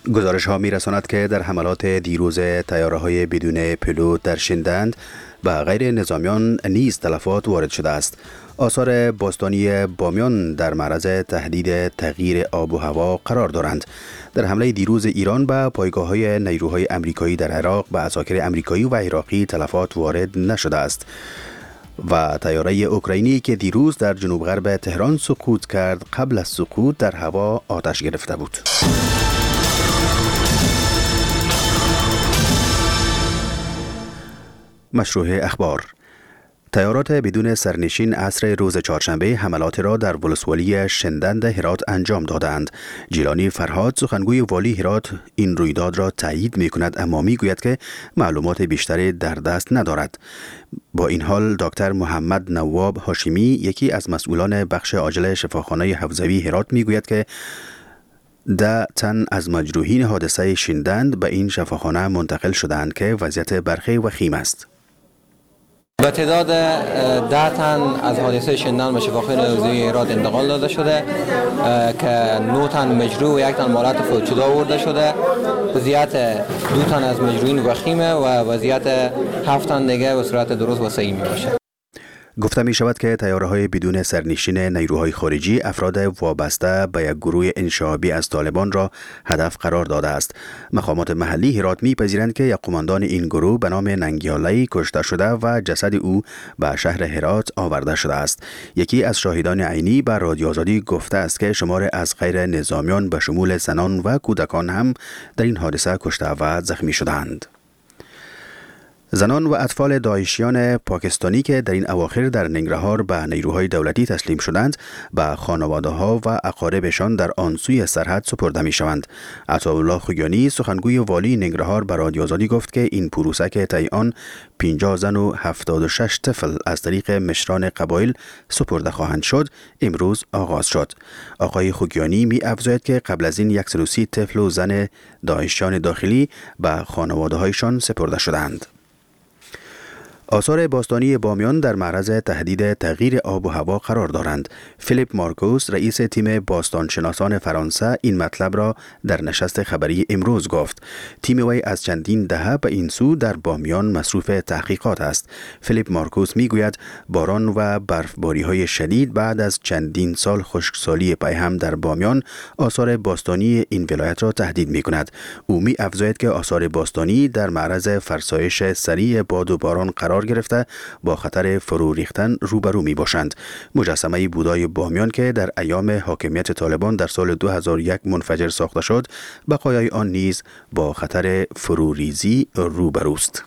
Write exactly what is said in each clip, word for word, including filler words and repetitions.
گزارش ها می رساند که در حملات دیروز تیاره های بدون پیلوت در شندند و غیر نظامیان نیز تلفات وارد شده است. آثار باستانی بامیان در معرض تهدید تغییر آب و هوا قرار دارند. در حمله دیروز ایران به پایگاه‌های نیروهای امریکایی در عراق به عساکر امریکایی و عراقی تلفات وارد نشده است و طیاره اوکراینی که دیروز در جنوب غرب تهران سقوط کرد قبل از سقوط در هوا آتش گرفته بود. مشروع اخبار: طیارات بدون سرنشین عصر روز چهارشنبه حملات را در ولسوالی شندند هرات انجام دادند. جیلانی فرهاد سخنگوی والی هرات این رویداد را تایید می کند، اما می گوید که معلومات بیشتری در دست ندارد. با این حال دکتر محمد نواب هاشمی، یکی از مسئولان بخش عاجل شفاخانه حوزوی هرات، می گوید که ده تن از مجروحین حادثه شندند به این شفاخانه منتقل شدند که وضعیت برخی وخیم است. به تعداد ده تن از حادثه شندن به شفاخانه حوزوی هرات انتقال داده شده که نه تن مجروح و یک تن مالات فوت شده آورده شده. وضعیت دو تن از مجروحین وخیمه و وضعیت هفت تن دیگه به صورت درست و صحیح می باشه. گفته می شود که طیاره‌های بدون سرنشین نیروهای خارجی افراد وابسته به یک گروه انشعابی از طالبان را هدف قرار داده است. مقامات محلی هرات می‌پذیرند که یک قماندان این گروه به نام ننگیالایی کشته شده و جسد او به شهر هرات آورده شده است. یکی از شاهدان عینی به رادیو آزادی گفته است که شمار از غیر نظامیان به شمول زنان و کودکان هم در این حادثه کشته و زخمی شدند. زنان و اطفال داعشیان پاکستانی که در این اواخر در ننگرهار به نیروهای دولتی تسلیم شدند به خانواده‌ها و اقاربشان در آن سوی سرحد سپرده می‌شوند. عطاالله خوگیانی سخنگوی والی ننگرهار به رادیو آزادی گفت که این پروسه که طی آن پنجاه زن و هفتاد و شش طفل از طریق مشران قبایل سپرده خواهند شد امروز آغاز شد. آقای خوگیانی می افزاید که قبل از این صد و سی طفل و زن داعشیان داخلی به خانواده‌هایشان سپرده شدند. آثار باستانی بامیان در معرض تهدید تغییر آب و هوا قرار دارند. فیلیپ مارکوس، رئیس تیم باستانشناسان فرانسه، این مطلب را در نشست خبری امروز گفت. تیم وی از چندین دهه به این سو در بامیان مصروف تحقیقات است. فیلیپ مارکوس میگوید باران و برفباری‌های شدید بعد از چندین سال خشکسالی پیهم در بامیان آثار باستانی این ولایت را تهدید می‌کند. او می افزاید که آثار باستانی در معرض فرسایش سریع باد و باران قرار گرفته با خطر فرو ریختن روبرو می باشند. مجسمه بودای بامیان که در ایام حاکمیت طالبان در سال دو هزار و یک منفجر ساخته شد، بقایای آن نیز با خطر فروریزی روبروست.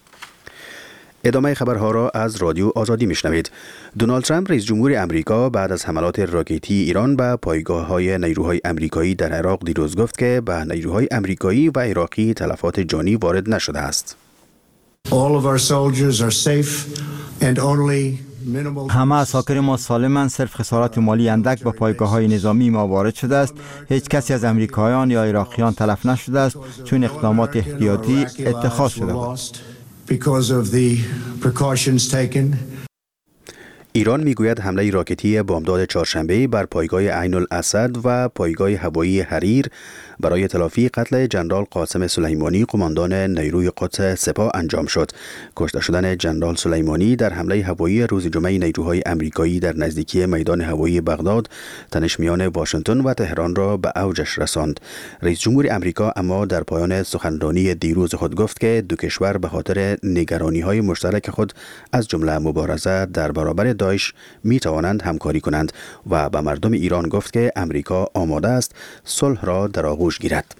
ادامه خبرها را از رادیو آزادی میشنوید. دونالد ترامپ رئیس جمهور امریکا بعد از حملات راکتی ایران به پایگاه‌های نیروهای امریکایی در عراق دیروز گفت که به نیروهای امریکایی و عراقی تلفات جانی وارد نشده است. All of our soldiers are safe and only minimal. همه عساکر ما سالمند، صرف خسارات مالی اندک به پایگاه‌های نظامی ما وارد شده است. هیچ کسی از امریکاییان یا عراقیان تلف نشده است چون اقدامات احتیاطی اتخاذ شده است. Because of the precautions taken. ایران میگوید حمله راکتی بامداد چهارشنبه بر پایگاه عین الاسد و پایگاه هوایی حریر برای تلافی قتل جنرال قاسم سلیمانی قماندان نیروی قدس سپاه انجام شد. کشته شدن جنرال سلیمانی در حمله هوایی روز جمعه نیروهای امریکایی در نزدیکی میدان هوایی بغداد تنش میان واشنگتن و تهران را به اوجش رساند. رئیس جمهور امریکا اما در پایان سخنرانی دیروز خود گفت که دو کشور به خاطر نگرانی‌های مشترک خود از جمله مبارزه در برابر داعش می توانند همکاری کنند و به مردم ایران گفت که امریکا آماده است صلح را در آغوش گیرد.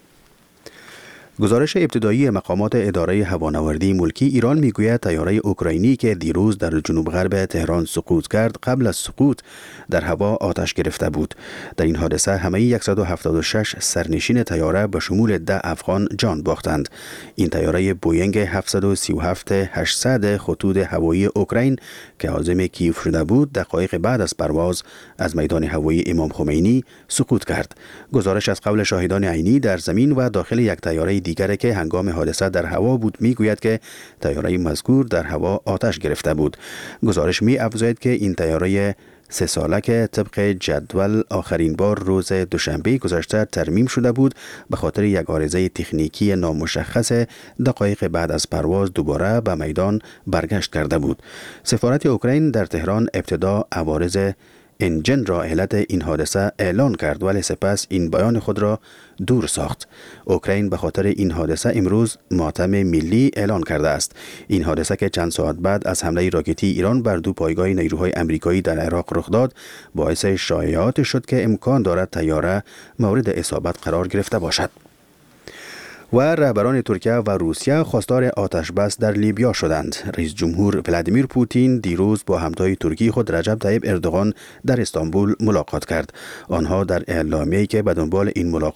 گزارش ابتدایی مقامات اداره هوانوردی ملکی ایران میگوید طیاره اوکراینی که دیروز در جنوب غرب تهران سقوط کرد قبل از سقوط در هوا آتش گرفته بود. در این حادثه همه صد و هفتاد و شش سرنشین طیاره به شمول ده افغان جان باختند. این طیاره بوینگ هفتصد و سی و هفت هشتصد خطوط هوایی اوکراین که عازم کیف شده بود دقایق بعد از پرواز از میدان هوایی امام خمینی سقوط کرد. گزارش از قول شاهدان عینی در زمین و داخل یک طیاره دیگری که هنگام حادثه در هوا بود میگوید که طیاره مذکور در هوا آتش گرفته بود. گزارش می افزاید که این طیاره سه ساله که طبق جدول آخرین بار روز دوشنبه گذشته ترمیم شده بود به خاطر یک عارضه تکنیکی نامشخص دقایق بعد از پرواز دوباره به میدان برگشت کرده بود. سفارت اوکراین در تهران ابتدا عوارض انجن را علت این حادثه اعلان کرد ولی سپس این بیان خود را دور ساخت. اوکراین به خاطر این حادثه امروز ماتم ملی اعلان کرده است. این حادثه که چند ساعت بعد از حمله راکتی ایران بر دو پایگاه نیروهای امریکایی در عراق رخ داد باعث شایعات شد که امکان دارد طیاره مورد اصابت قرار گرفته باشد. و رهبران ترکیه و روسیه خواستار آتش بس در لیبیا شدند. رئیس جمهور ولادیمیر پوتین دیروز با همتای ترکی خود رجب طیب اردوغان در استانبول ملاقات کرد. آنها در اعلامیه‌ای که به دنبال این ملاقات